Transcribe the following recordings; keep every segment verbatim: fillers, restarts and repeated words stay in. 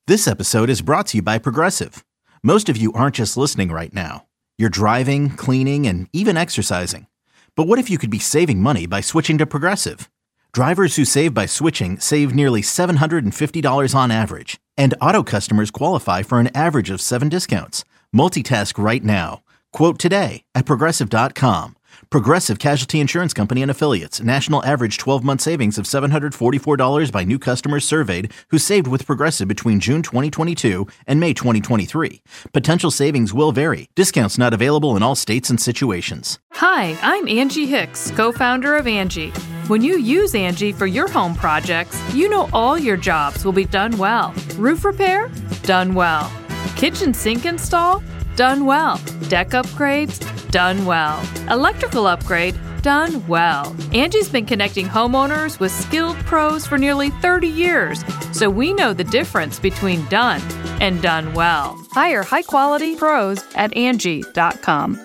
This episode is brought to you by Progressive. Most of you aren't just listening right now. You're driving, cleaning, and even exercising. But what if you could be saving money by switching to Progressive? Drivers who save by switching save nearly seven hundred fifty dollars on average. And auto customers qualify for an average of seven discounts. Multitask right now. Quote today at Progressive dot com. Progressive Casualty Insurance Company and Affiliates. National average twelve-month savings of seven hundred forty-four dollars by new customers surveyed who saved with Progressive between June twenty twenty-two and May twenty twenty-three. Potential savings will vary. Discounts not available in all states and situations. Hi, I'm Angie Hicks, co-founder of Angie. When you use Angie for your home projects, you know all your jobs will be done well. Roof repair? Done well. Kitchen sink install? Done well. Deck upgrades? Done well. Electrical upgrade? Done well. Angie's been connecting homeowners with skilled pros for nearly thirty years, so we know the difference between done and done well. Hire high-quality pros at Angie dot com.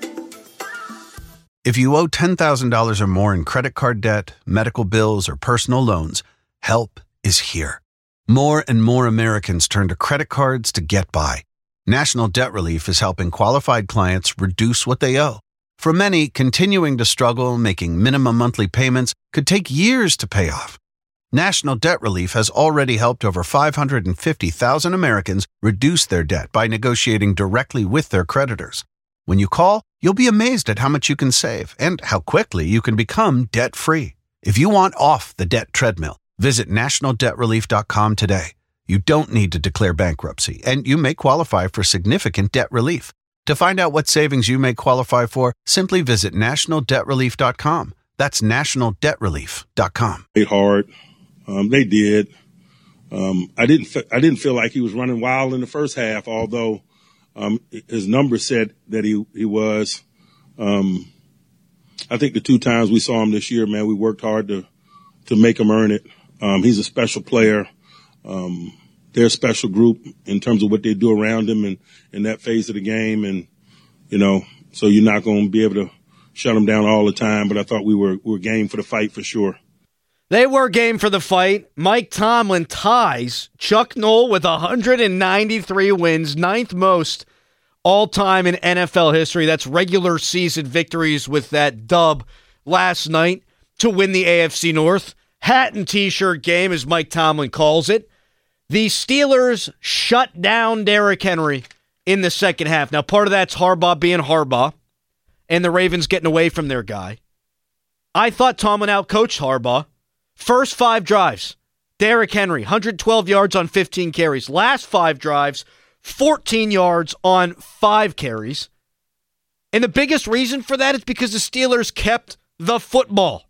If you owe ten thousand dollars or more in credit card debt, medical bills, or personal loans, help is here. More and more Americans turn to credit cards to get by. National Debt Relief is helping qualified clients reduce what they owe. For many, continuing to struggle making minimum monthly payments could take years to pay off. National Debt Relief has already helped over five hundred fifty thousand Americans reduce their debt by negotiating directly with their creditors. When you call, you'll be amazed at how much you can save and how quickly you can become debt-free. If you want off the debt treadmill, visit national debt relief dot com today. You don't need to declare bankruptcy, and you may qualify for significant debt relief. To find out what savings you may qualify for, simply visit national debt relief dot com. That's national debt relief dot com. They hard. Um, they did. Um, I didn't. Fe- I didn't feel like he was running wild in the first half, although um, his numbers said that he he was. Um, I think the two times we saw him this year, man, we worked hard to to make him earn it. Um, he's a special player. Um, they're a special group in terms of what they do around him and in that phase of the game. And, you know, so you're not going to be able to shut them down all the time. But I thought we were, we were game for the fight for sure. They were game for the fight. Mike Tomlin ties Chuck Noll with one hundred ninety-three wins, ninth most all-time in N F L history. That's regular season victories with that dub last night to win the A F C North. Hat and T-shirt game, as Mike Tomlin calls it. The Steelers shut down Derrick Henry in the second half. Now, part of that's Harbaugh being Harbaugh and the Ravens getting away from their guy. I thought Tomlin outcoached Harbaugh. First five drives, Derrick Henry, one hundred twelve yards on fifteen carries. Last five drives, fourteen yards on five carries. And the biggest reason for that is because the Steelers kept the football.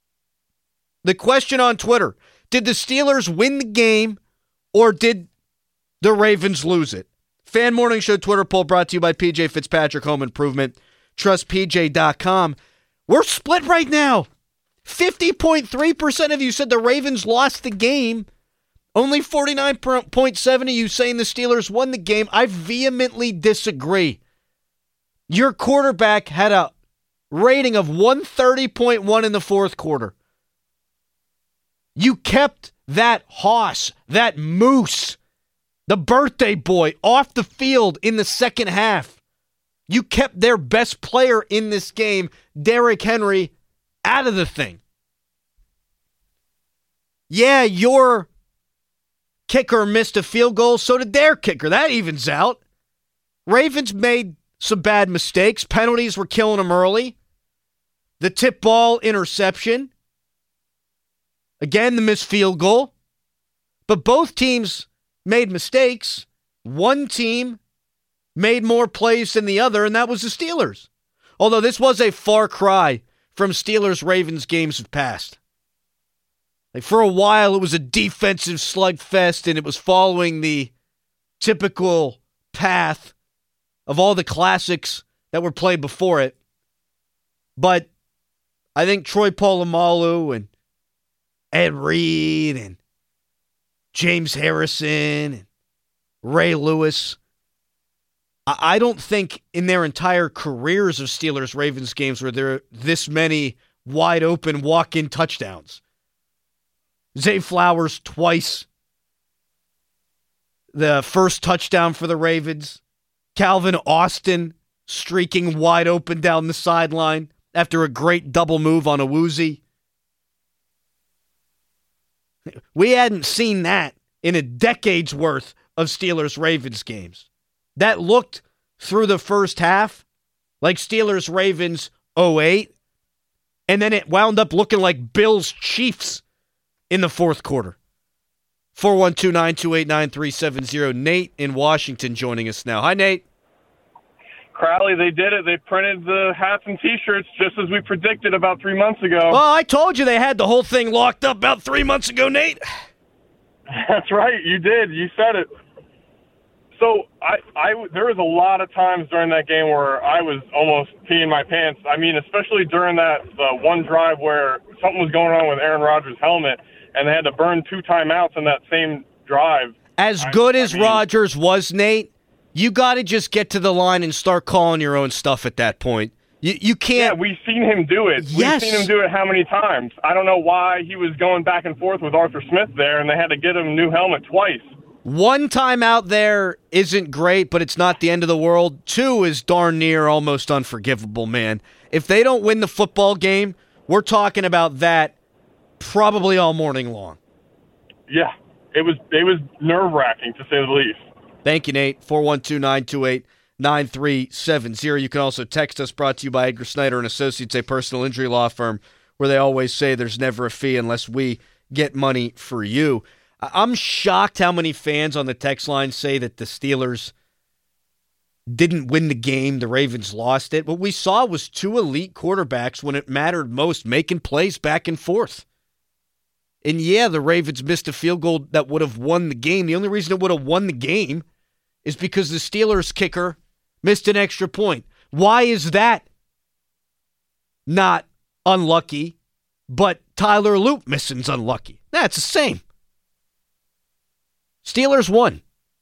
The question on Twitter, did the Steelers win the game or did the Ravens lose it? Fan Morning Show Twitter poll brought to you by P J Fitzpatrick Home Improvement. Trust P J dot com. We're split right now. fifty point three percent of you said the Ravens lost the game. Only forty-nine point seven of you saying the Steelers won the game. I vehemently disagree. Your quarterback had a rating of one thirty point one in the fourth quarter. You kept that hoss, that moose, the birthday boy, off the field in the second half. You kept their best player in this game, Derrick Henry, out of the thing. Yeah, your kicker missed a field goal, so did their kicker. That evens out. Ravens made some bad mistakes. Penalties were killing them early. The tip ball interception. Again, the missed field goal. But both teams made mistakes. One team made more plays than the other, and that was the Steelers. Although this was a far cry from Steelers-Ravens games of past. Like for a while, it was a defensive slugfest, and it was following the typical path of all the classics that were played before it. But I think Troy Polamalu and Ed Reed and James Harrison and Ray Lewis, I don't think in their entire careers of Steelers-Ravens games were there this many wide-open walk-in touchdowns. Zay Flowers twice. the first touchdown for the Ravens. Calvin Austin streaking wide open down the sideline after a great double move on a woozy. We hadn't seen that in a decade's worth of Steelers-Ravens games. That looked through the first half like Steelers-Ravens oh eight, and then it wound up looking like Bills-Chiefs in the fourth quarter. four one two, nine two eight, nine three seven zero. Nate in Washington joining us now. Hi, Nate. Crowley, they did it. They printed the hats and T-shirts just as we predicted about three months ago. Well, I told you they had the whole thing locked up about three months ago, Nate. That's right. You did. You said it. So I, I, there was a lot of times during that game where I was almost peeing my pants. I mean, especially during that uh, one drive where something was going on with Aaron Rodgers' helmet, and they had to burn two timeouts in that same drive. As good I, as I mean, Rodgers was, Nate, you got to just get to the line and start calling your own stuff at that point. You, you can't. Yeah, we've seen him do it. Yes. We've seen him do it how many times? I don't know why he was going back and forth with Arthur Smith there, and they had to get him a new helmet twice. One time out there isn't great, but it's not the end of the world. Two is darn near almost unforgivable, man. If they don't win the football game, we're talking about that probably all morning long. Yeah, it was it was nerve-wracking, to say the least. Thank you, Nate. four one two, nine two eight, nine three seven zero. You can also text us, brought to you by Edgar Snyder and Associates, a personal injury law firm, where they always say there's never a fee unless we get money for you. I'm shocked how many fans on the text line say that the Steelers didn't win the game, the Ravens lost it. What we saw was two elite quarterbacks when it mattered most, making plays back and forth. And yeah, the Ravens missed a field goal that would have won the game. The only reason it would have won the game is because the Steelers kicker missed an extra point. Why is that not unlucky, but Tyler Loop missing's unlucky? That's the same. Steelers won.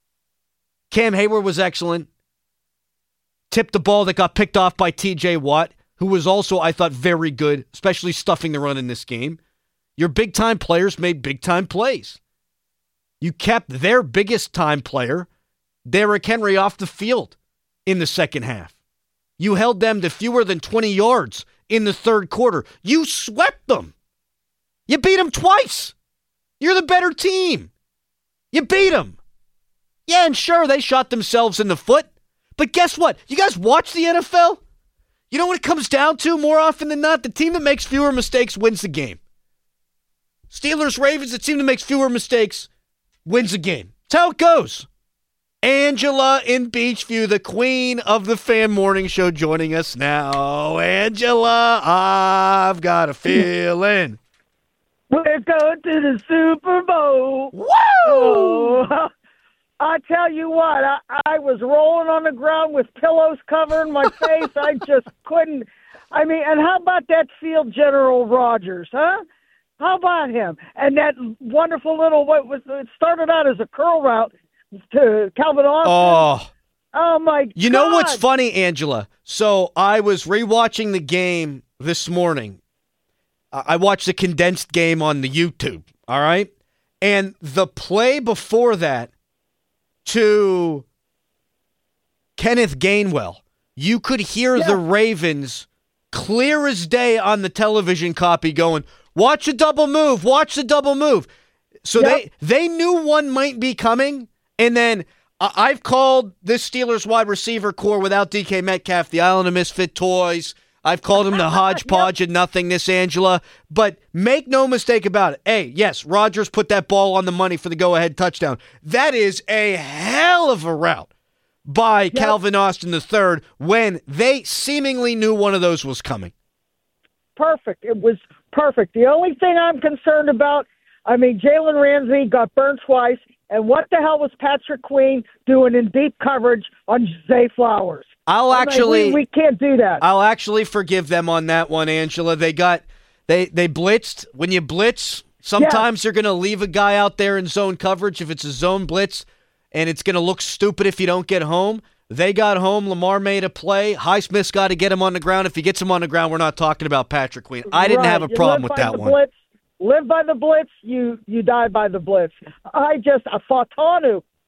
Cam Hayward was excellent. Tipped the ball that got picked off by T J Watt, who was also, I thought, very good, especially stuffing the run in this game. Your big-time players made big-time plays. You kept their biggest-time player, Derrick Henry, off the field in the second half. You held them to fewer than twenty yards in the third quarter. You swept them. You beat them twice. You're the better team. You beat them. Yeah, and sure, they shot themselves in the foot. But guess what? You guys watch the N F L? You know what it comes down to more often than not? The team that makes fewer mistakes wins the game. Steelers, Ravens, the team that makes fewer mistakes wins the game. That's how it goes. Angela in Beachview, the queen of the Fan Morning Show, joining us now. Angela, I've got a feeling. We're going to the Super Bowl. Woo! Oh, I tell you what, I, I was rolling on the ground with pillows covering my face. I just couldn't. I mean, and how about that field general Rodgers, huh? How about him? And that wonderful little, what was it started out as a curl route to Calvin Austin. Oh. Oh, my God. You know what's funny, Angela? So I was rewatching the game this morning. I watched the condensed game on the YouTube, all right? And the play before that to Kenneth Gainwell, you could hear Yeah. the Ravens clear as day on the television copy going, watch the double move, watch the double move. So Yep. they, they knew one might be coming, and then uh, I've called this Steelers wide receiver core without D K Metcalf the Island of Misfit Toys. I've called him the hodgepodge yep. of nothingness, Angela. But make no mistake about it. Hey, yes, Rodgers put that ball on the money for the go-ahead touchdown. That is a hell of a route by yep. Calvin Austin the third when they seemingly knew one of those was coming. Perfect. It was perfect. The only thing I'm concerned about, I mean, Jalen Ramsey got burned twice, and what the hell was Patrick Queen doing in deep coverage on Zay Flowers? I'll I mean, actually we, we can't do that. I'll actually forgive them on that one, Angela. They got they they blitzed. When you blitz, sometimes yes. you're going to leave a guy out there in zone coverage if it's a zone blitz, and it's going to look stupid if you don't get home. They got home. Lamar made a play. Highsmith's got to get him on the ground. If he gets him on the ground, we're not talking about Patrick Queen. I didn't right. have a You problem live with by that the one. Blitz. Live by the blitz, you you die by the blitz. I just, uh, Fautanu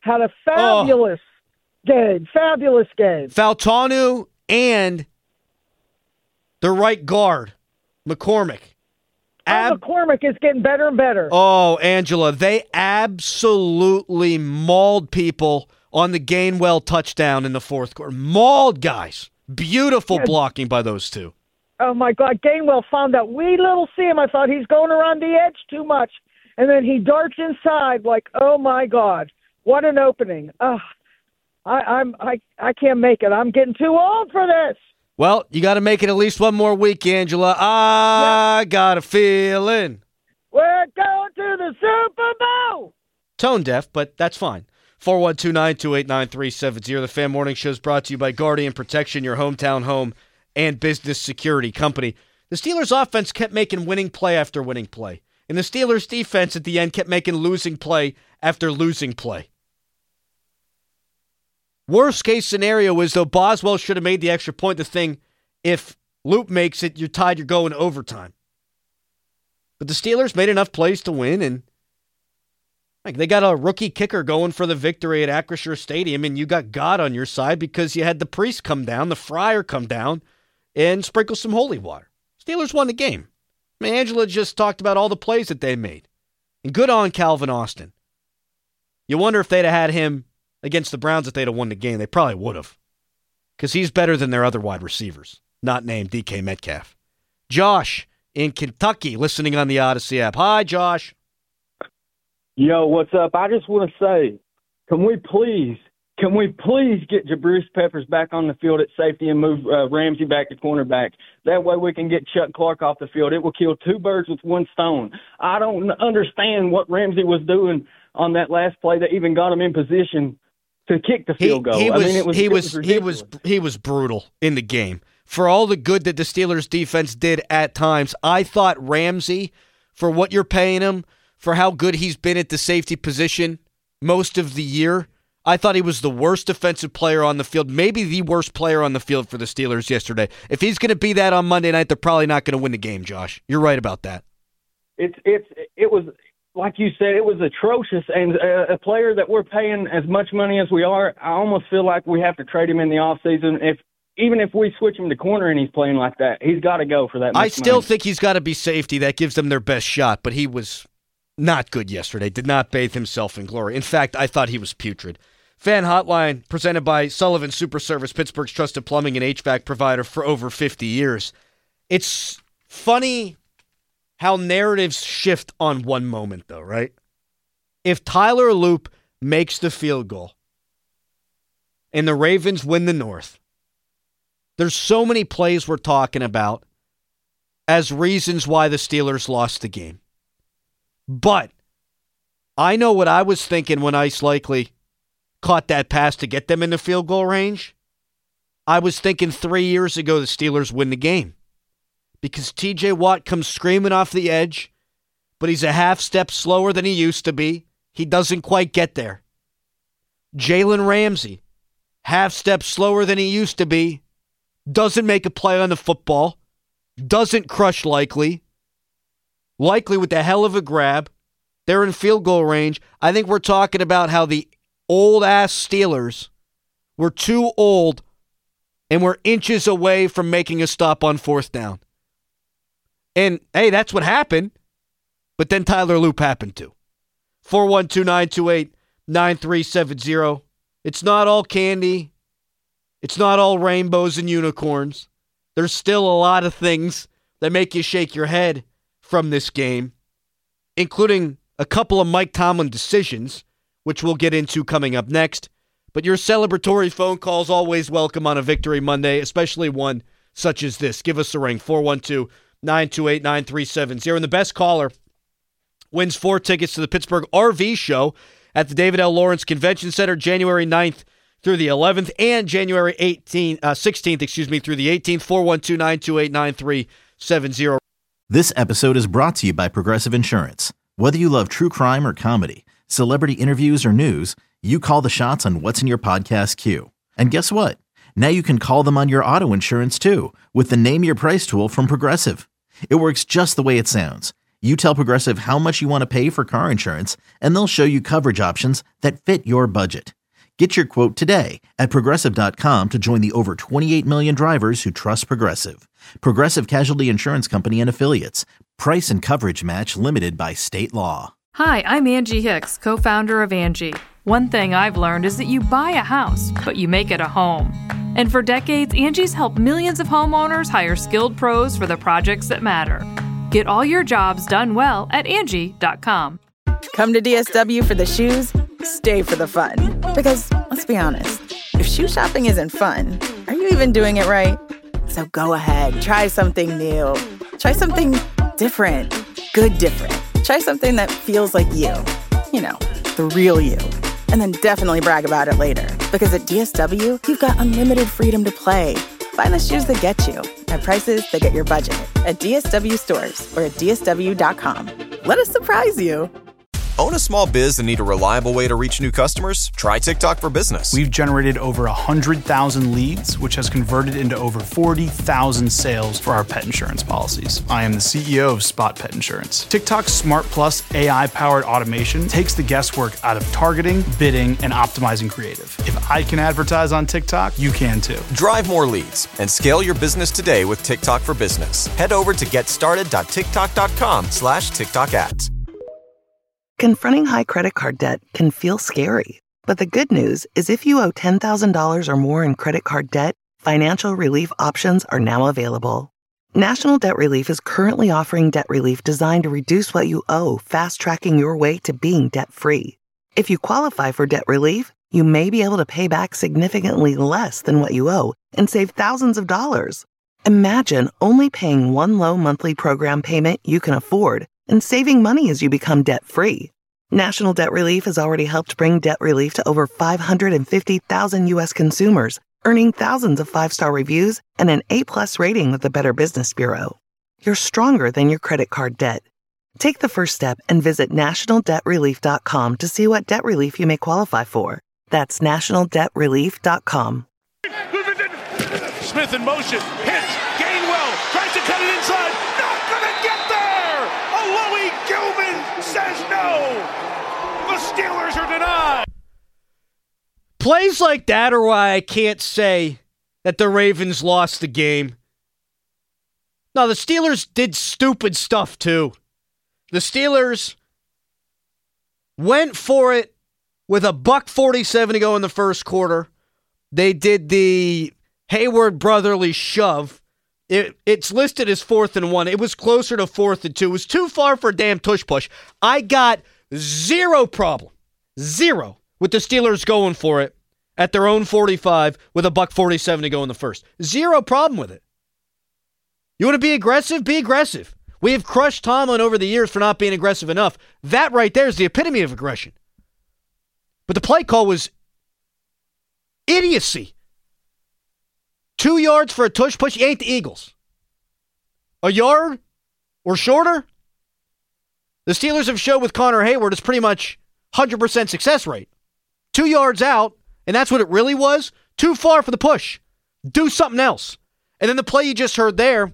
had a fabulous oh. game. Fabulous game. Fautanu and the right guard, McCormick. Ab- oh, McCormick is getting better and better. Oh, Angela, they absolutely mauled people on the Gainwell touchdown in the fourth quarter. Mauled guys. Beautiful yeah. blocking by those two. Oh, my God. Gainwell found that wee little seam. I thought he's going around the edge too much. And then he darts inside like, oh, my God. What an opening. Oh, I, I'm, I, I can't make it. I'm getting too old for this. Well, you got to make it at least one more week, Angela. I yep. got a feeling. We're going to the Super Bowl. Tone deaf, but that's fine. four one two, nine two eight, nine three seven zero. The Fan Morning Show is brought to you by Guardian Protection, your hometown home and business security company. The Steelers' offense kept making winning play after winning play. And the Steelers' defense at the end kept making losing play after losing play. Worst case scenario is, though, Boswell should have made the extra point. The thing, if Loop makes it, you're tied, you're going overtime. But the Steelers made enough plays to win, and like they got a rookie kicker going for the victory at Acrisure Stadium, and you got God on your side because you had the priest come down, the friar come down, and sprinkle some holy water. Steelers won the game. I mean, Angela just talked about all the plays that they made. And good on Calvin Austin. You wonder if they'd have had him against the Browns if they'd have won the game. They probably would have. Because he's better than their other wide receivers, not named D K Metcalf. Josh in Kentucky, listening on the Odyssey app. Hi, Josh. Yo, what's up? I just want to say, can we please, can we please get Jabrice Peppers back on the field at safety and move uh, Ramsey back to cornerback? That way we can get Chuck Clark off the field. It will kill two birds with one stone. I don't understand what Ramsey was doing on that last play that even got him in position to kick the field goal. He, he I was, mean, it was, he it was, was he was, he was brutal in the game. For all the good that the Steelers defense did at times, I thought Ramsey, for what you're paying him, for how good he's been at the safety position most of the year, I thought he was the worst defensive player on the field, maybe the worst player on the field for the Steelers yesterday. If he's going to be that on Monday night, they're probably not going to win the game, Josh. You're right about that. It's it's it was, like you said, it was atrocious, and a, a player that we're paying as much money as we are, I almost feel like we have to trade him in the offseason. If even if we switch him to corner and he's playing like that, he's got to go for that much I still money. think he's got to be safety. That gives them their best shot, but he was not good yesterday, did not bathe himself in glory. In fact, I thought he was putrid. Fan Hotline, presented by Sullivan Super Service, Pittsburgh's trusted plumbing and H V A C provider for over fifty years. It's funny how narratives shift on one moment, though, right? If Tyler Loop makes the field goal and the Ravens win the North, there's so many plays we're talking about as reasons why the Steelers lost the game. But I know what I was thinking when Ice Likely caught that pass to get them in the field goal range. I was thinking three years ago the Steelers win the game because T J Watt comes screaming off the edge, but he's a half step slower than he used to be. He doesn't quite get there. Jalen Ramsey, half step slower than he used to be, doesn't make a play on the football, doesn't crush Likely. Likely with the hell of a grab. They're in field goal range. I think we're talking about how the old-ass Steelers were too old and were inches away from making a stop on fourth down. And, hey, that's what happened. But then Tyler Loop happened to. four one two, nine two eight, nine three seven zero. It's not all candy. It's not all rainbows and unicorns. There's still a lot of things that make you shake your head from this game, including a couple of Mike Tomlin decisions, which we'll get into coming up next. But your celebratory phone calls always welcome on a Victory Monday, especially one such as this. Give us a ring, four one two, nine two eight, nine three seven zero. And the best caller wins four tickets to the Pittsburgh R V Show at the David L. Lawrence Convention Center, January ninth through the eleventh, and January eighteenth, uh, sixteenth, excuse me, through the eighteenth. four one two, nine two eight, nine three seven zero. This episode is brought to you by Progressive Insurance. Whether you love true crime or comedy, celebrity interviews or news, you call the shots on what's in your podcast queue. And guess what? Now you can call them on your auto insurance too with the Name Your Price tool from Progressive. It works just the way it sounds. You tell Progressive how much you want to pay for car insurance, and they'll show you coverage options that fit your budget. Get your quote today at Progressive dot com to join the over twenty-eight million drivers who trust Progressive. Progressive Casualty Insurance Company and Affiliates. Price and coverage match limited by state law. Hi, I'm Angie Hicks, co-founder of Angie. One thing I've learned is that you buy a house, but you make it a home. And for decades, Angie's helped millions of homeowners hire skilled pros for the projects that matter. Get all your jobs done well at Angie dot com. Come to D S W for the shoes, stay for the fun. Because, let's be honest, if shoe shopping isn't fun, are you even doing it right? So go ahead, try something new. Try something different. Good different. Try something that feels like you. You know, the real you. And then definitely brag about it later. Because at D S W, you've got unlimited freedom to play. Find the shoes that get you at prices that get your budget at D S W stores or at D S W dot com. Let us surprise you. Own a small biz and need a reliable way to reach new customers? Try TikTok for Business. We've generated over one hundred thousand leads, which has converted into over forty thousand sales for our pet insurance policies. I am the C E O of Spot Pet Insurance. TikTok's Smart Plus A I-powered automation takes the guesswork out of targeting, bidding, and optimizing creative. If I can advertise on TikTok, you can too. Drive more leads and scale your business today with TikTok for Business. Head over to getstarted.tiktok.com slash TikTok ads. Confronting high credit card debt can feel scary, but the good news is if you owe ten thousand dollars or more in credit card debt, financial relief options are now available. National Debt Relief is currently offering debt relief designed to reduce what you owe, fast-tracking your way to being debt-free. If you qualify for debt relief, you may be able to pay back significantly less than what you owe and save thousands of dollars. Imagine only paying one low monthly program payment you can afford and saving money as you become debt-free. National Debt Relief has already helped bring debt relief to over five hundred fifty thousand U S consumers, earning thousands of five-star reviews and an A-plus rating with the Better Business Bureau. You're stronger than your credit card debt. Take the first step and visit national debt relief dot com to see what debt relief you may qualify for. That's national debt relief dot com. Smith in motion. Pitch. Gainwell tries to cut it inside. Not gonna get there! Alohi Gilman says no! The Steelers are denied! Plays like that are why I can't say that the Ravens lost the game. No, the Steelers did stupid stuff too. The Steelers went for it with a buck forty-seven to go in the first quarter. They did the Hayward brotherly shove. It, it's listed as fourth and one. It was closer to fourth and two. It was too far for a damn tush push. I got zero problem, zero, with the Steelers going for it at their own forty-five with a buck forty-seven to go in the first. Zero problem with it. You want to be aggressive? Be aggressive. We have crushed Tomlin over the years for not being aggressive enough. That right there is the epitome of aggression. But the play call was idiocy. Two yards for a tush push. You ain't the Eagles. A yard or shorter? The Steelers have showed with Connor Hayward is pretty much one hundred percent success rate. Two yards out, and that's what it really was. Too far for the push. Do something else. And then the play you just heard there,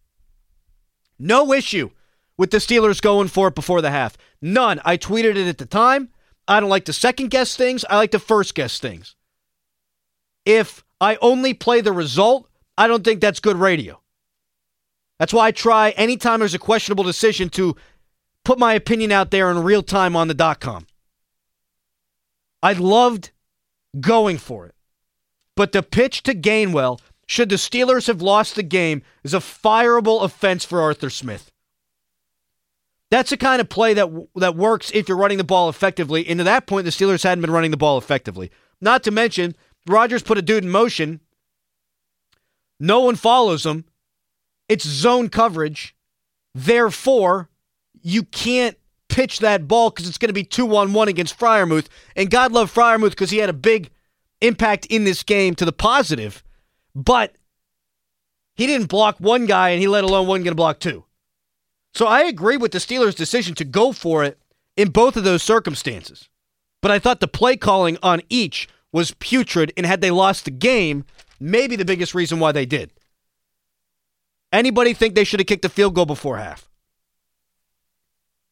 no issue with the Steelers going for it before the half. None. I tweeted it at the time. I don't like to second guess things. I like to first guess things. If I only play the result, I don't think that's good radio. That's why I try anytime there's a questionable decision to put my opinion out there in real time on the dot com. I loved going for it. But the pitch to Gainwell, should the Steelers have lost the game, is a fireable offense for Arthur Smith. That's the kind of play that that works if you're running the ball effectively. And to that point, the Steelers hadn't been running the ball effectively. Not to mention, Rodgers put a dude in motion. No one follows him. It's zone coverage. Therefore, you can't pitch that ball because it's going to be two on one against Freiermuth. And God love Freiermuth because he had a big impact in this game to the positive. But he didn't block one guy, and he let alone one going to block two. So I agree with the Steelers' decision to go for it in both of those circumstances. But I thought the play calling on each was putrid, and had they lost the game, maybe the biggest reason why they did. Anybody think they should have kicked the field goal before half?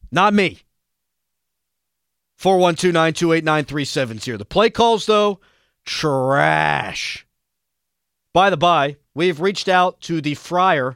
Not me. four one two, nine two eight, nine three seven zero. The play calls, though, trash. By the by, we've reached out to the friar,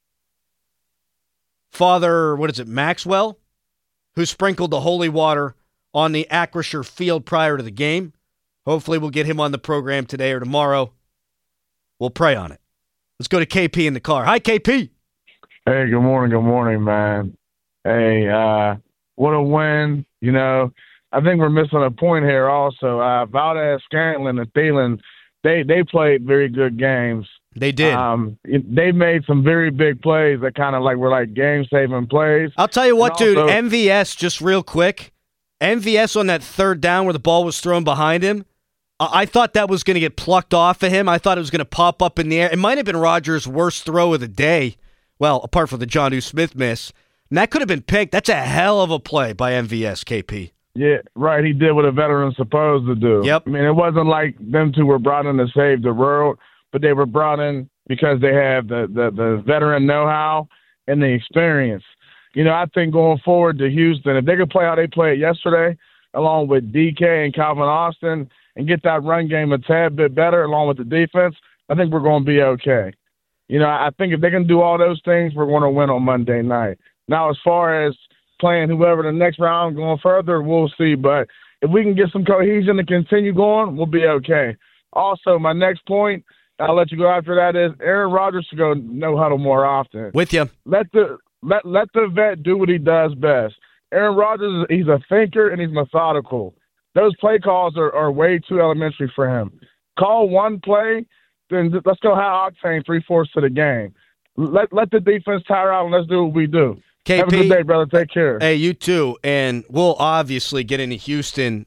Father, what is it, Maxwell, who sprinkled the holy water on the Acrisure field prior to the game. Hopefully we'll get him on the program today or tomorrow. We'll pray on it. Let's go to K P in the car. Hi, K P. Hey, good morning, good morning, man. Hey, uh, what a win. You know, I think we're missing a point here also. Uh, Valdez, Scantling, and Thielen, they, they played very good games. They did. Um, they made some very big plays that kind of like were like game-saving plays. I'll tell you what, And dude, also- M V S, just real quick, M V S on that third down where the ball was thrown behind him, I, I thought that was going to get plucked off of him. I thought it was going to pop up in the air. It might have been Rodgers' worst throw of the day. Well, apart from the Jonnu Smith miss. And that could have been picked. That's a hell of a play by M V S, K P. Yeah, right. He did what a veteran's supposed to do. Yep. I mean, it wasn't like them two were brought in to save the world, but they were brought in because they have the, the, the veteran know-how and the experience. You know, I think going forward to Houston, if they could play how they played yesterday, along with D K and Calvin Austin, and get that run game a tad bit better along with the defense, I think we're going to be okay. You know, I think if they can do all those things, we're going to win on Monday night. Now, as far as playing whoever the next round going further, we'll see. But if we can get some cohesion to continue going, we'll be okay. Also, my next point, I'll let you go after that, is Aaron Rodgers should go no huddle more often. With you. Let the let let the vet do what he does best. Aaron Rodgers, he's a thinker and he's methodical. Those play calls are, are way too elementary for him. Call one play, then let's go high octane three fourths of the game. Let let the defense tire out and let's do what we do. K P, have a good day, brother. Take care. Hey, you too. And we'll obviously get into Houston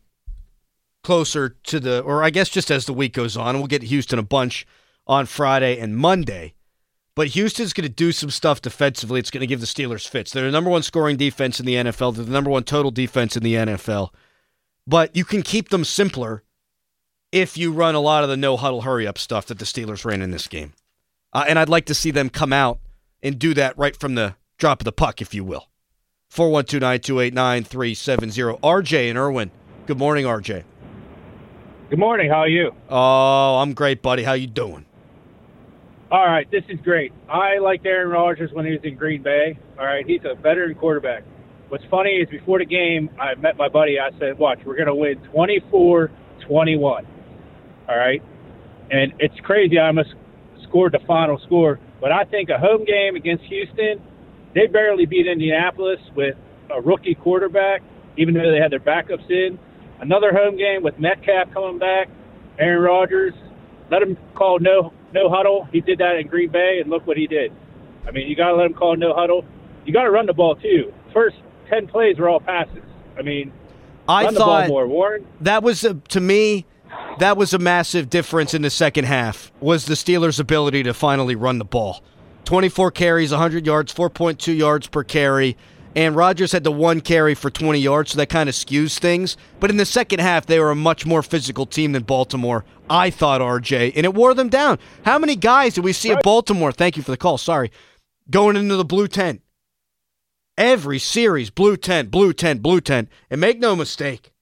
closer to the, or I guess just as the week goes on. We'll get to Houston a bunch on Friday and Monday. But Houston's going to do some stuff defensively. It's going to give the Steelers fits. They're the number one scoring defense in the N F L. They're the number one total defense in the N F L. But you can keep them simpler if you run a lot of the no-huddle hurry-up stuff that the Steelers ran in this game. Uh, and I'd like to see them come out and do that right from the drop of the puck, if you will. four one two, nine two eight, nine three seven zero. R J in Irwin. Good morning, R J. Good morning. How are you? Oh, I'm great, buddy. How you doing? All right. This is great. I liked Aaron Rodgers when he was in Green Bay. All right. He's a veteran quarterback. What's funny is before the game, I met my buddy. I said, watch, we're going to win twenty-four twenty-one. All right. And it's crazy. I almost scored the final score. But I think a home game against Houston, they barely beat Indianapolis with a rookie quarterback, even though they had their backups in. Another home game with Metcalf coming back, Aaron Rodgers. Let him call no no huddle. He did that in Green Bay, and look what he did. I mean, you got to let him call no huddle. You got to run the ball, too. First ten plays were all passes. I mean, I run thought the ball more. Warren? That was, a, to me, that was a massive difference in the second half, was the Steelers' ability to finally run the ball. twenty-four carries, one hundred yards, four point two yards per carry. And Rodgers had the one carry for twenty yards, so that kind of skews things. But in the second half, they were a much more physical team than Baltimore, I thought, R J, and it wore them down. How many guys did we see at Baltimore, thank you for the call, sorry, going into the blue tent? Every series, blue tent, blue tent, blue tent. And make no mistake,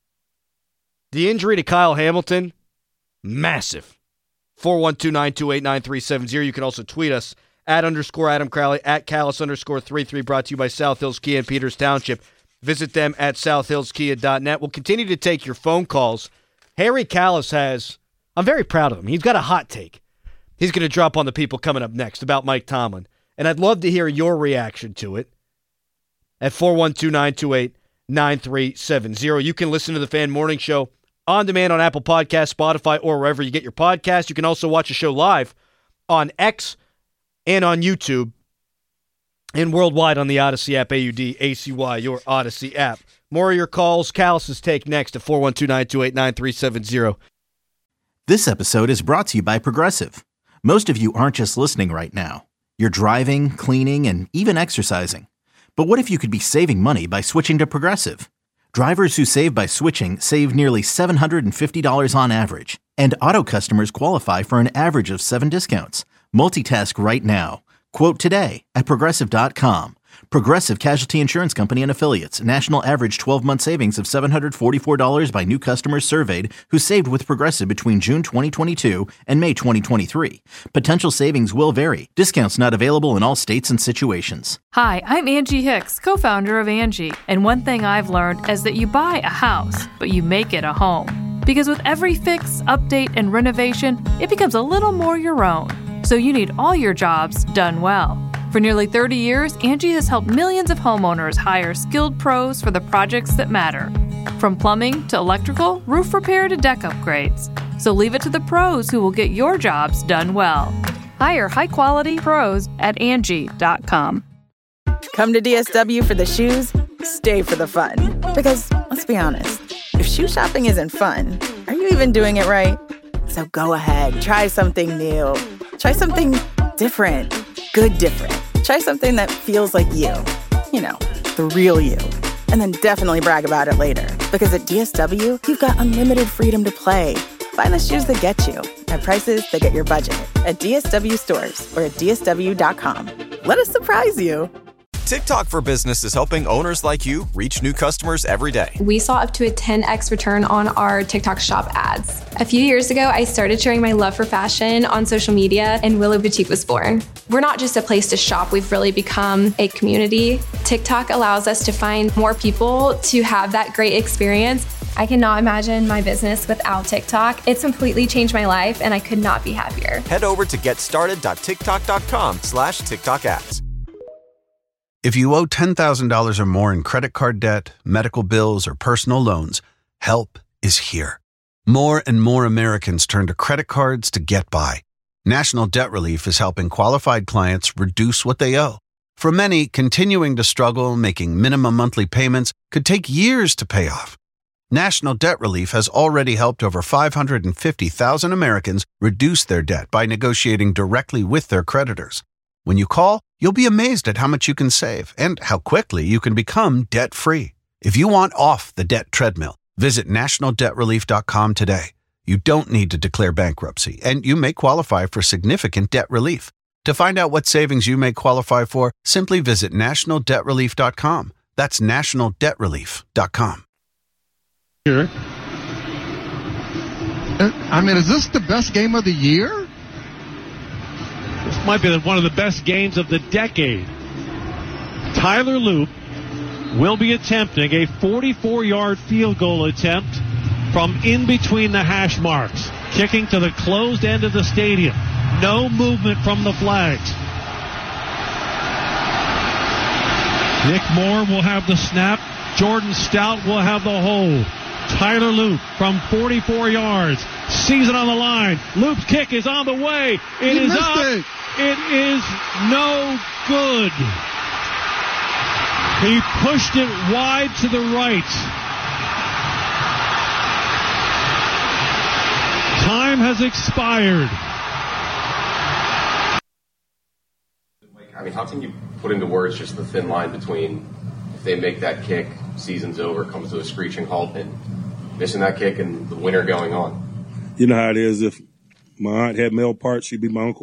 the injury to Kyle Hamilton, massive. four one two, nine two eight, nine three seven zero. You can also tweet us. At underscore Adam Crowley, at Callis underscore three three, brought to you by South Hills Kia in Peters Township. Visit them at south hills kia dot net. We'll continue to take your phone calls. Harry Callis has, I'm very proud of him. He's got a hot take. He's going to drop on the people coming up next about Mike Tomlin. And I'd love to hear your reaction to it at four one two, nine two eight, nine three seven zero. You can listen to the Fan Morning Show on demand on Apple Podcasts, Spotify, or wherever you get your podcasts. You can also watch the show live on X and on YouTube, and worldwide on the Odyssey app, A U D A C Y, your Odyssey app. More of your calls. Callis' take next at four one two, nine two eight, nine three seven zero. This episode is brought to you by Progressive. Most of you aren't just listening right now. You're driving, cleaning, and even exercising. But what if you could be saving money by switching to Progressive? Drivers who save by switching save nearly seven hundred fifty dollars on average, and auto customers qualify for an average of seven discounts. Multitask right now. Quote today at Progressive dot com. Progressive Casualty Insurance Company and Affiliates. National average twelve-month savings of seven hundred forty-four dollars by new customers surveyed who saved with Progressive between June twenty twenty-two and May twenty twenty-three. Potential savings will vary. Discounts not available in all states and situations. Hi, I'm Angie Hicks, co-founder of Angie. And one thing I've learned is that you buy a house, but you make it a home. Because with every fix, update, and renovation, it becomes a little more your own. So you need all your jobs done well. For nearly thirty years, Angie has helped millions of homeowners hire skilled pros for the projects that matter. From plumbing to electrical, roof repair to deck upgrades. So leave it to the pros who will get your jobs done well. Hire high-quality pros at Angie dot com. Come to D S W for the shoes, stay for the fun. Because, let's be honest, if shoe shopping isn't fun, are you even doing it right? So go ahead, try something new. Try something different. Good different. Try something that feels like you. You know, the real you. And then definitely brag about it later. Because at D S W, you've got unlimited freedom to play. Find the shoes that get you at prices that get your budget at D S W stores or at D S W dot com. Let us surprise you. TikTok for Business is helping owners like you reach new customers every day. We saw up to a ten x return on our TikTok shop ads. A few years ago, I started sharing my love for fashion on social media, and Willow Boutique was born. We're not just a place to shop, we've really become a community. TikTok allows us to find more people to have that great experience. I cannot imagine my business without TikTok. It's completely changed my life, and I could not be happier. Head over to getstarted.tiktok.com slash TikTok ads. If you owe ten thousand dollars or more in credit card debt, medical bills, or personal loans, help is here. More and more Americans turn to credit cards to get by. National Debt Relief is helping qualified clients reduce what they owe. For many, continuing to struggle making minimum monthly payments could take years to pay off. National Debt Relief has already helped over five hundred fifty thousand Americans reduce their debt by negotiating directly with their creditors. When you call, you'll be amazed at how much you can save and how quickly you can become debt-free. If you want off the debt treadmill, visit national debt relief dot com today. You don't need to declare bankruptcy, and you may qualify for significant debt relief. To find out what savings you may qualify for, simply visit national debt relief dot com. That's national debt relief dot com. Here. I mean, is this the best game of the year? This might be one of the best games of the decade. Tyler Loop will be attempting a forty-four-yard field goal attempt from in between the hash marks, kicking to the closed end of the stadium. No movement from the flags. Nick Moore will have the snap. Jordan Stout will have the hold. Tyler Loop from forty-four yards. Sees it on the line. Loop's kick is on the way. It he is missed up. It. It is no good. He pushed it wide to the right. Time has expired. I mean, how can you put into words just the thin line between if they make that kick, season's over, comes to a screeching halt, and missing that kick and the winner going on? You know how it is. If my aunt had male parts, she'd be my uncle.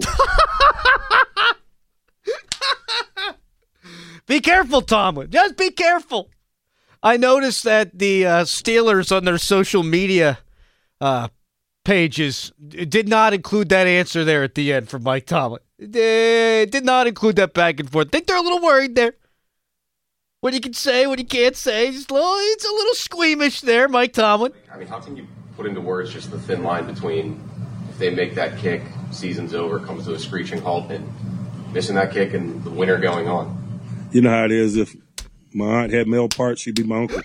Be careful, Tomlin. Just be careful. I noticed that the uh, Steelers on their social media uh, pages did not include that answer there at the end from Mike Tomlin. They did not include that back and forth. I think they're a little worried there. What you can say, what you can't say. Just a little, it's a little squeamish there, Mike Tomlin. I mean, how can you put into words just the thin line between if they make that kick, season's over, comes to a screeching halt, and missing that kick and the winner going on? You know how it is. If my aunt had male parts, she'd be my uncle.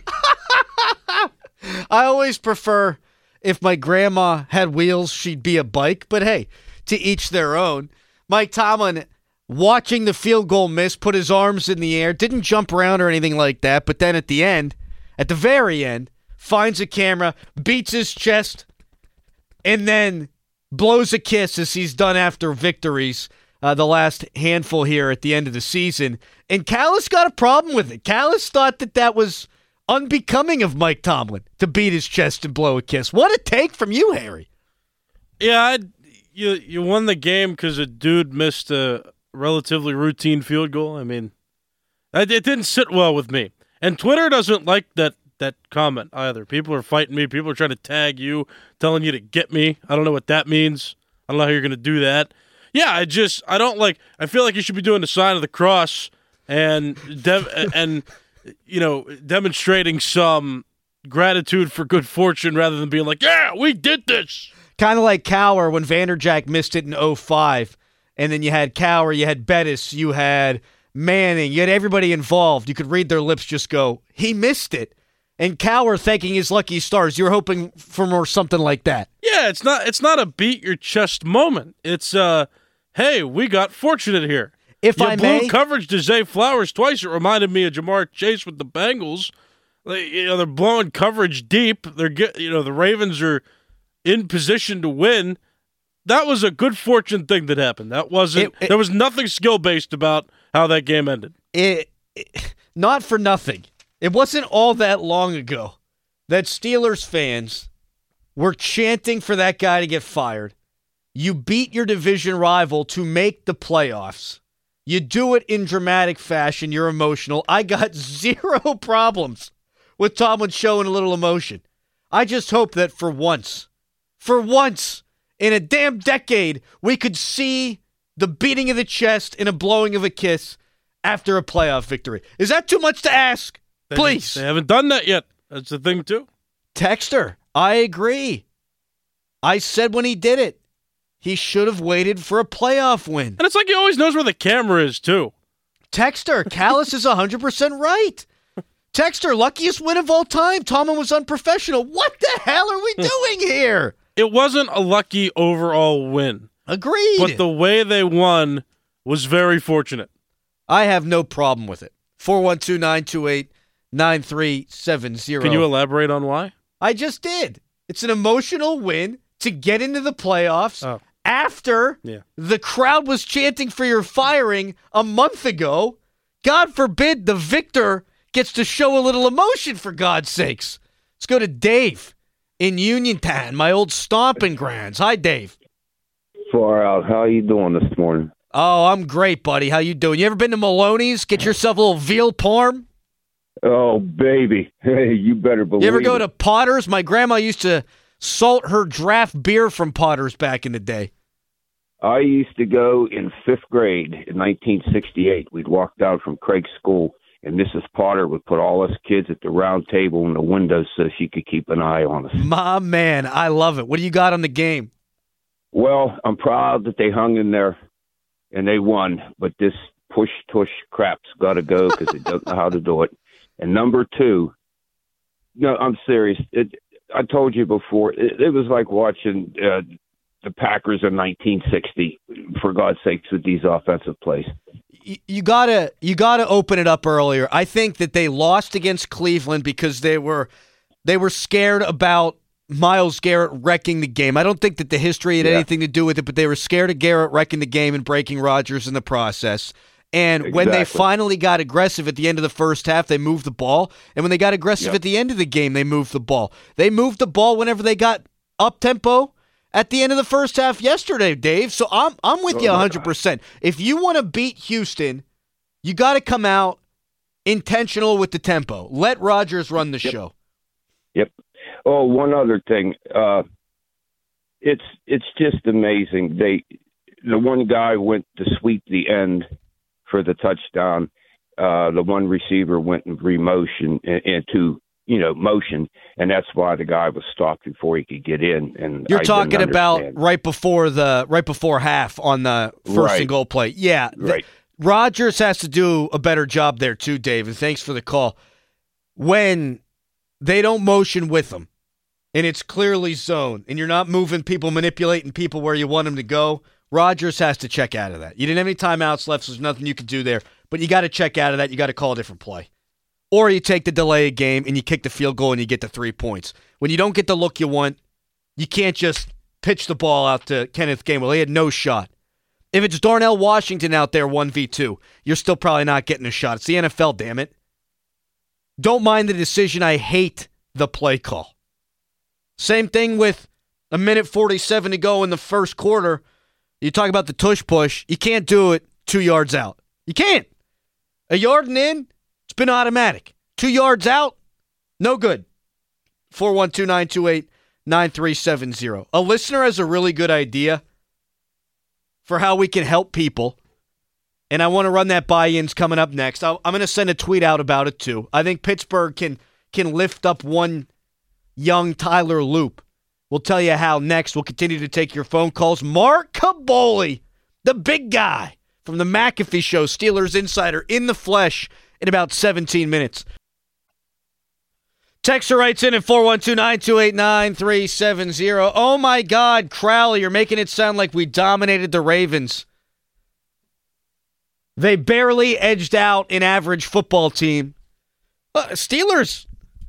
I always prefer if my grandma had wheels, she'd be a bike. But hey, to each their own. Mike Tomlin, watching the field goal miss, put his arms in the air, didn't jump around or anything like that. But then at the end, at the very end, finds a camera, beats his chest, and then blows a kiss as he's done after victories. Uh, the last handful here at the end of the season. And Callis got a problem with it. Callis thought that that was unbecoming of Mike Tomlin to beat his chest and blow a kiss. What a take from you, Harry. Yeah, I'd, you you won the game because a dude missed a relatively routine field goal. I mean, It didn't sit well with me. And Twitter doesn't like that that comment either. People are fighting me. People are trying to tag you, telling you to get me. I don't know what that means. I don't know how you're going to do that. Yeah, I just, I don't like, I feel like you should be doing the sign of the cross and, de- and you know, demonstrating some gratitude for good fortune rather than being like, yeah, we did this. Kind of like Cowher when Vanderjagt missed it in oh five. And then you had Cowher, you had Bettis, you had Manning, you had everybody involved. You could read their lips just go, he missed it. And Cowher thanking his lucky stars. You were hoping for more something like that. Yeah, it's not it's not a beat your chest moment. It's uh, hey, we got fortunate here. If you I blew may, coverage to Zay Flowers twice. It reminded me of Jamar Chase with the Bengals. They, you know, they're blowing coverage deep. They're get, you know, the Ravens are in position to win. That was a good fortune thing that happened. That wasn't. It, it, there was nothing skill based about how that game ended. It, it not for nothing. It wasn't all that long ago that Steelers fans were chanting for that guy to get fired. You beat your division rival to make the playoffs. You do it in dramatic fashion. You're emotional. I got zero problems with Tomlin showing a little emotion. I just hope that for once, for once in a damn decade, we could see the beating of the chest and a blowing of a kiss after a playoff victory. Is that too much to ask? They Please. They haven't done that yet. That's the thing, too. Texter, I agree. I said when he did it, he should have waited for a playoff win. And it's like he always knows where the camera is, too. Texter, Callis is one hundred percent right. Texter, luckiest win of all time. Tomlin was unprofessional. What the hell are we doing here? It wasn't a lucky overall win. Agreed. But the way they won was very fortunate. I have no problem with it. four one two, nine two eight, nine three seven zero. Can you elaborate on why? I just did. It's an emotional win to get into the playoffs oh. after yeah. the crowd was chanting for your firing a month ago. God forbid the victor gets to show a little emotion, for God's sakes. Let's go to Dave in Uniontown, my old stomping grounds. Hi, Dave. Far out. How you doing this morning? Oh, I'm great, buddy. How you doing? You ever been to Maloney's? Get yourself a little veal parm? Oh, baby. Hey, you better believe it. You ever go to Potter's? My grandma used to salt her draft beer from Potter's back in the day. I used to go in fifth grade in nineteen sixty-eight. We'd walk down from Craig's school, and Missus Potter would put all us kids at the round table in the window so she could keep an eye on us. My man, I love it. What do you got on the game? Well, I'm proud that they hung in there and they won, but this push-tush crap's got to go because they don't know how to do it. And number two, no, I'm serious. It, I told you before, it, it was like watching uh, the Packers in nineteen sixty, for God's sakes, with these offensive plays. You gotta, you gotta open it up earlier. I think that they lost against Cleveland because they were, they were scared about Myles Garrett wrecking the game. I don't think that the history had yeah. anything to do with it, but they were scared of Garrett wrecking the game and breaking Rodgers in the process. And exactly. when they finally got aggressive at the end of the first half, they moved the ball. And when they got aggressive yep. at the end of the game, they moved the ball. They moved the ball whenever they got up-tempo at the end of the first half yesterday, Dave. So I'm I'm with you one hundred percent. If you want to beat Houston, you got to come out intentional with the tempo. Let Rodgers run the yep. show. Yep. Oh, one other thing. Uh, it's it's just amazing. They the one guy went to sweep the end for the touchdown. Uh, the one receiver went in re-motion into you know motion, and that's why the guy was stopped before he could get in. And you're I talking about right before the right before half on the first right. and goal play. Yeah, right. The, Rodgers has to do a better job there too, Dave. And thanks for the call. When they don't motion with them, and it's clearly zone, and you're not moving people, manipulating people where you want them to go, Rodgers has to check out of that. You didn't have any timeouts left, so there's nothing you can do there. But you got to check out of that. You got to call a different play. Or you take the delay of game, and you kick the field goal, and you get the three points. When you don't get the look you want, you can't just pitch the ball out to Kenneth Gainwell. He had no shot. If it's Darnell Washington out there one v two, you're still probably not getting a shot. It's the N F L, damn it. Don't mind the decision. I hate the play call. Same thing with a minute forty-seven to go in the first quarter. You talk about the tush push. You can't do it two yards out. You can't. A yard and in, it's been automatic. Two yards out, no good. four one two, nine two eight, nine three seven zero. A listener has a really good idea for how we can help people, and I want to run that buy-ins coming up next. I'll, I'm going to send a tweet out about it, too. I think Pittsburgh can can lift up one young Tyler Loop. We'll tell you how next. We'll continue to take your phone calls. Mark Kaboly, the big guy from the McAfee Show, Steelers Insider, in the flesh in about seventeen minutes. Texter writes in at four one two, nine two eight, nine three seven zero. Oh, my God, Crowley, you're making it sound like we dominated the Ravens. They barely edged out an average football team. Uh, Steelers,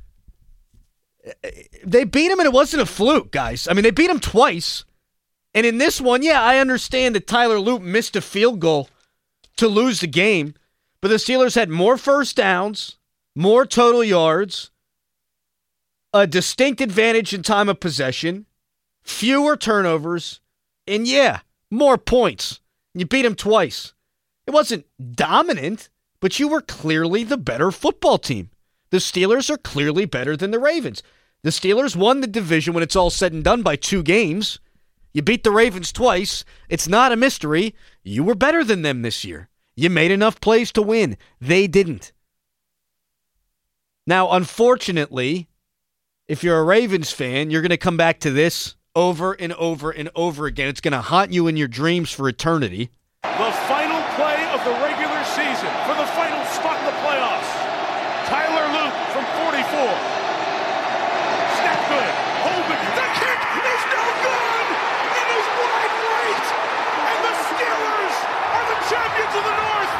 they beat them, and it wasn't a fluke, guys. I mean, they beat them twice. And in this one, yeah, I understand that Tyler Loop missed a field goal to lose the game, but the Steelers had more first downs, more total yards, a distinct advantage in time of possession, fewer turnovers, and yeah, more points. You beat them twice. It wasn't dominant, but you were clearly the better football team. The Steelers are clearly better than the Ravens. The Steelers won the division when it's all said and done by two games. You beat the Ravens twice. It's not a mystery. You were better than them this year. You made enough plays to win. They didn't. Now, unfortunately, if you're a Ravens fan, you're going to come back to this over and over and over again. It's going to haunt you in your dreams for eternity. The final play of the regular season for the final spot in the playoffs. Tyler Loop from forty-four. Snap good. Holden. The kick is no good. It is wide right. And the Steelers are the champions of the North.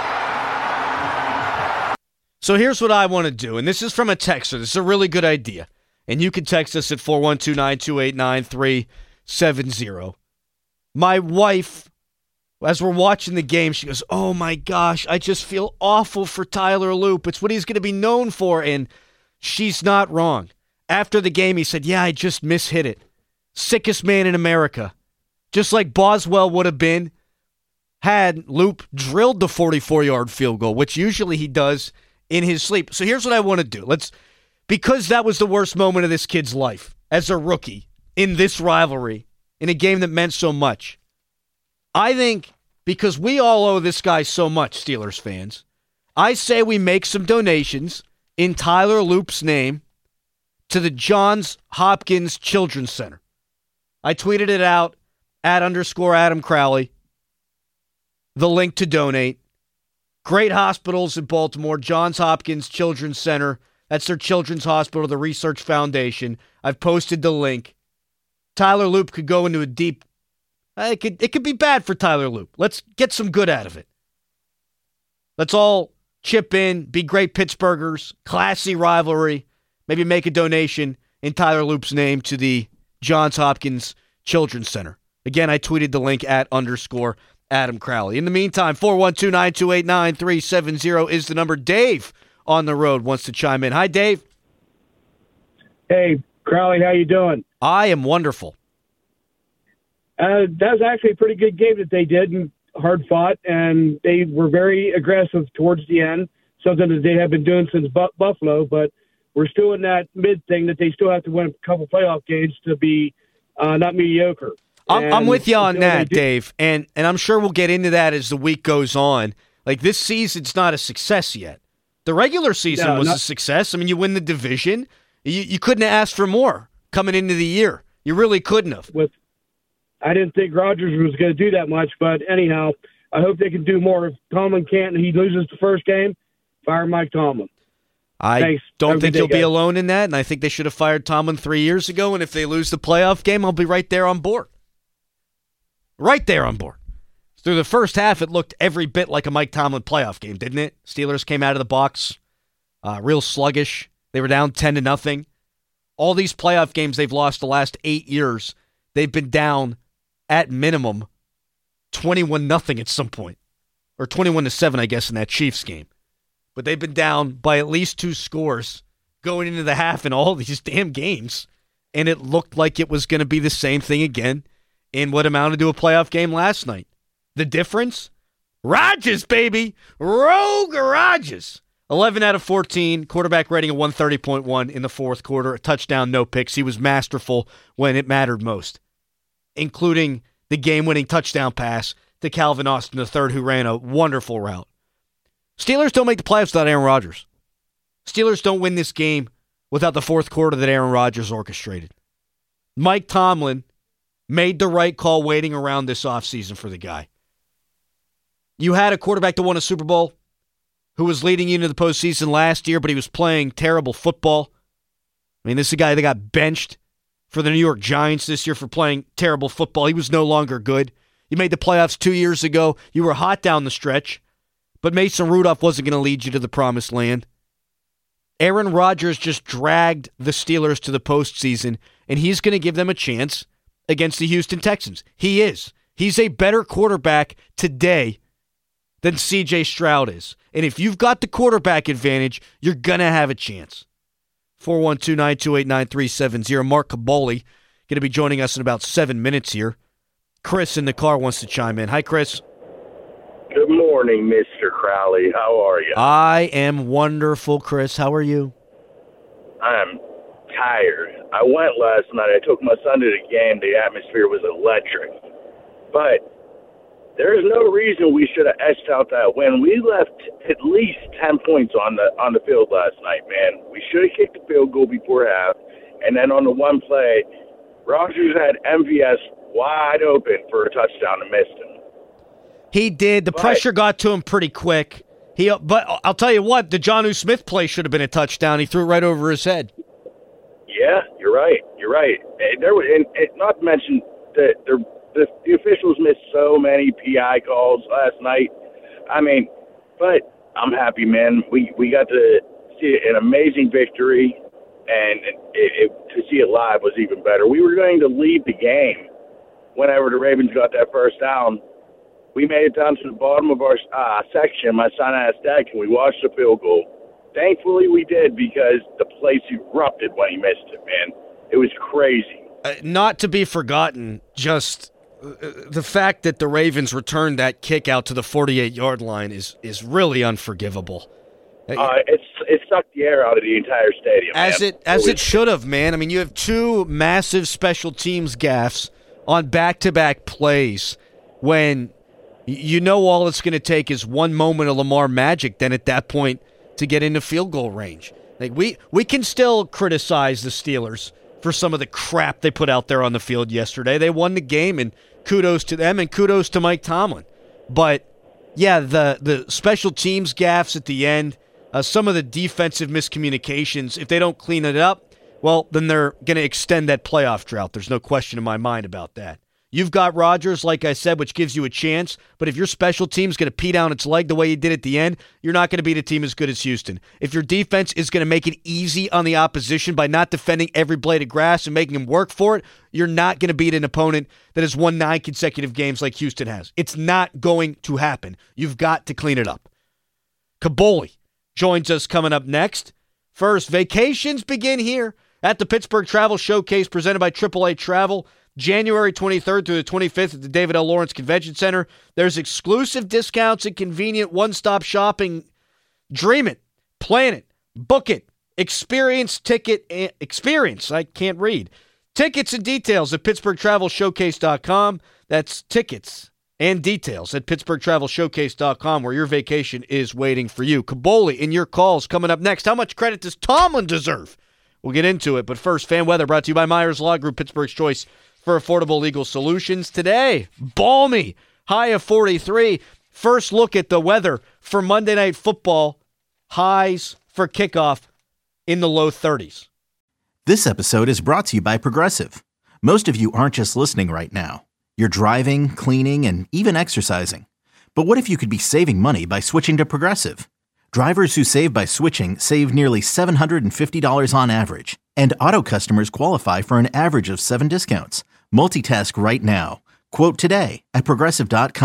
So here's what I want to do, and this is from a texter. This is a really good idea. And you can text us at four one two, nine two eight, nine three seven zero. My wife, as we're watching the game, she goes, oh my gosh, I just feel awful for Tyler Loop. It's what he's going to be known for. And she's not wrong. After the game, he said, yeah, I just mishit it. Sickest man in America. Just like Boswell would have been had Loop drilled the forty-four-yard field goal, which usually he does in his sleep. So here's what I want to do. Let's, because that was the worst moment of this kid's life as a rookie in this rivalry, in a game that meant so much. I think because we all owe this guy so much, Steelers fans, I say we make some donations in Tyler Loop's name to the Johns Hopkins Children's Center. I tweeted it out at underscore Adam Crowley. The link to donate. Great hospitals in Baltimore, Johns Hopkins Children's Center. That's their children's hospital, the Research Foundation. I've posted the link. Tyler Loop could go into a deep... It could, it could be bad for Tyler Loop. Let's get some good out of it. Let's all chip in, be great Pittsburghers, classy rivalry, maybe make a donation in Tyler Loop's name to the Johns Hopkins Children's Center. Again, I tweeted the link at underscore Adam Crowley. In the meantime, four one two, nine two eight, nine three seven zero is the number. Dave on the road wants to chime in. Hi, Dave. Hey, Crowley, how you doing? I am wonderful. Uh, that was actually a pretty good game that they did, and hard fought, and they were very aggressive towards the end, something that they have been doing since Bu- Buffalo, but we're still in that mid thing that they still have to win a couple playoff games to be uh, not mediocre. I'm, I'm with you on that, Dave, and and I'm sure we'll get into that as the week goes on. Like, this season's not a success yet. The regular season No, was not- a success. I mean, you win the division. You, you couldn't have asked for more coming into the year. You really couldn't have. With, I didn't think Rodgers was going to do that much, but anyhow, I hope they can do more. If Tomlin can't and he loses the first game, fire Mike Tomlin. I Thanks. Have don't a think good you'll day, be guys. alone in that, and I think they should have fired Tomlin three years ago, and if they lose the playoff game, I'll be right there on board. Right there on board. Through the first half, it looked every bit like a Mike Tomlin playoff game, didn't it? Steelers came out of the box uh, real sluggish. They were down ten to nothing. All these playoff games they've lost the last eight years, they've been down at minimum twenty-one nothing at some point. Or twenty-one to seven, I guess, in that Chiefs game. But they've been down by at least two scores going into the half in all these damn games. And it looked like it was going to be the same thing again in what amounted to a playoff game last night. The difference? Rodgers, baby. Rogue Rodgers. eleven out of fourteen, quarterback rating of one thirty point one in the fourth quarter, a touchdown, no picks. He was masterful when it mattered most, including the game-winning touchdown pass to Calvin Austin the third, who ran a wonderful route. Steelers don't make the playoffs without Aaron Rodgers. Steelers don't win this game without the fourth quarter that Aaron Rodgers orchestrated. Mike Tomlin made the right call waiting around this offseason for the guy. You had a quarterback that won a Super Bowl who was leading you into the postseason last year, but he was playing terrible football. I mean, this is a guy that got benched for the New York Giants this year for playing terrible football. He was no longer good. You made the playoffs two years ago. You were hot down the stretch, but Mason Rudolph wasn't going to lead you to the promised land. Aaron Rodgers just dragged the Steelers to the postseason, and he's going to give them a chance against the Houston Texans. He is. He's a better quarterback today than C J Stroud is. And if you've got the quarterback advantage, you're going to have a chance. four one two, nine two eight, nine three seven zero. Mark Caboli going to be joining us in about seven minutes here. Chris in the car wants to chime in. Hi, Chris. Good morning, Mister Crowley. How are you? I am wonderful, Chris. How are you? I'm tired. I went last night. I took my son to the game. The atmosphere was electric. But there's no reason we should have etched out that win. We left at least ten points on the on the field last night, man. We should have kicked the field goal before half. And then on the one play, Rodgers had M V S wide open for a touchdown and missed him. He did. The but, pressure got to him pretty quick. He, But I'll tell you what, the Jonnu Smith play should have been a touchdown. He threw it right over his head. Yeah, you're right. You're right. And there was, and, and not to mention that the, the the officials missed so many P I calls last night. I mean, but I'm happy, man. We we got to see an amazing victory, and it, it, to see it live was even better. We were going to lead the game whenever the Ravens got that first down. We made it down to the bottom of our uh, section. My son asked, Dad, can we watch the field goal? Thankfully, we did, because the place erupted when he missed it, man. It was crazy. Uh, not to be forgotten, just uh, the fact that the Ravens returned that kick out to the forty-eight-yard line is is really unforgivable. Uh, it's it sucked the air out of the entire stadium, as man. it as it, it should have, man. I mean, you have two massive special teams gaffes on back-to-back plays when you know all it's going to take is one moment of Lamar magic. Then at that point, to get into field goal range, like we we can still criticize the Steelers for some of the crap they put out there on the field yesterday. They won the game, and kudos to them, and kudos to Mike Tomlin. But yeah, the the special teams gaffes at the end, uh, some of the defensive miscommunications, if they don't clean it up, well, then they're going to extend that playoff drought. There's no question in my mind about that. You've got Rodgers, like I said, which gives you a chance. But if your special team's going to pee down its leg the way you did at the end, you're not going to beat a team as good as Houston. If your defense is going to make it easy on the opposition by not defending every blade of grass and making them work for it, you're not going to beat an opponent that has won nine consecutive games like Houston has. It's not going to happen. You've got to clean it up. Caboli joins us coming up next. First, vacations begin here at the Pittsburgh Travel Showcase presented by triple A Travel. January twenty-third through the twenty-fifth at the David L. Lawrence Convention Center. There's exclusive discounts and convenient one-stop shopping. Dream it, plan it, book it, experience ticket, and experience. I can't read. Tickets and details at Pittsburgh Travel Showcase dot com. That's tickets and details at Pittsburgh Travel Showcase dot com, where your vacation is waiting for you. Caboli in your calls coming up next. How much credit does Tomlin deserve? We'll get into it, but first, fan weather brought to you by Myers Law Group, Pittsburgh's choice for affordable legal solutions. Today, balmy, high of forty-three. First look at the weather for Monday Night Football. Highs for kickoff in the low thirties. This episode is brought to you by Progressive. Most of you aren't just listening right now. You're driving, cleaning, and even exercising. But what if you could be saving money by switching to Progressive? Drivers who save by switching save nearly seven hundred fifty dollars on average. And auto customers qualify for an average of seven discounts. Multitask right now. Quote today at Progressive dot com.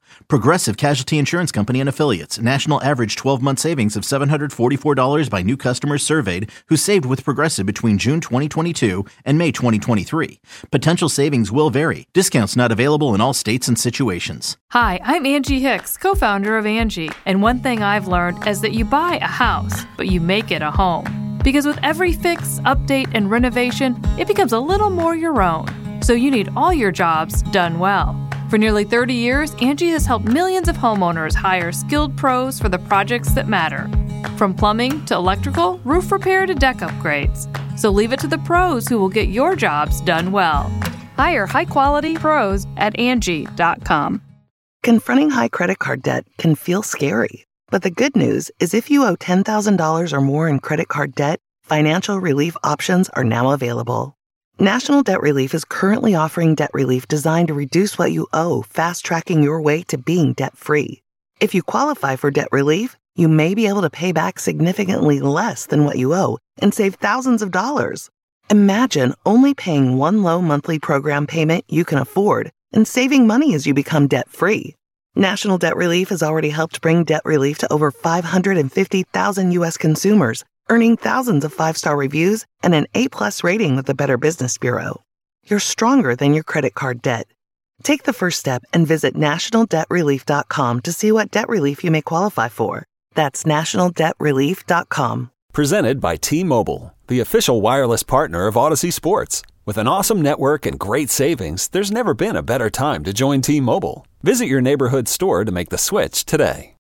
Progressive Casualty Insurance Company and Affiliates. National average twelve-month savings of seven hundred forty-four dollars by new customers surveyed who saved with Progressive between June twenty twenty-two and May twenty twenty-three. Potential savings will vary. Discounts not available in all states and situations. Hi, I'm Angie Hicks, co-founder of Angie. And one thing I've learned is that you buy a house, but you make it a home. Because with every fix, update, and renovation, it becomes a little more your own. So you need all your jobs done well. For nearly thirty years, Angie has helped millions of homeowners hire skilled pros for the projects that matter. From plumbing to electrical, roof repair to deck upgrades. So leave it to the pros who will get your jobs done well. Hire high-quality pros at Angie dot com. Confronting high credit card debt can feel scary. But the good news is if you owe ten thousand dollars or more in credit card debt, financial relief options are now available. National Debt Relief is currently offering debt relief designed to reduce what you owe, fast-tracking your way to being debt-free. If you qualify for debt relief, you may be able to pay back significantly less than what you owe and save thousands of dollars. Imagine only paying one low monthly program payment you can afford and saving money as you become debt-free. National Debt Relief has already helped bring debt relief to over five hundred fifty thousand U S consumers, earning thousands of five-star reviews and an A-plus rating with the Better Business Bureau. You're stronger than your credit card debt. Take the first step and visit national debt relief dot com to see what debt relief you may qualify for. That's national debt relief dot com. Presented by T-Mobile, the official wireless partner of Odyssey Sports. With an awesome network and great savings, there's never been a better time to join T-Mobile. Visit your neighborhood store to make the switch today.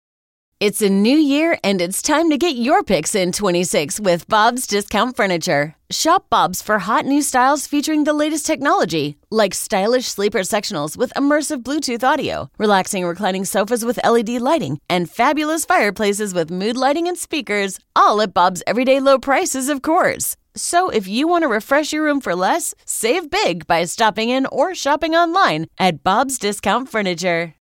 It's a new year, and it's time to get your picks in twenty-six with Bob's Discount Furniture. Shop Bob's for hot new styles featuring the latest technology, like stylish sleeper sectionals with immersive Bluetooth audio, relaxing reclining sofas with L E D lighting, and fabulous fireplaces with mood lighting and speakers, all at Bob's everyday low prices, of course. So if you want to refresh your room for less, save big by stopping in or shopping online at Bob's Discount Furniture.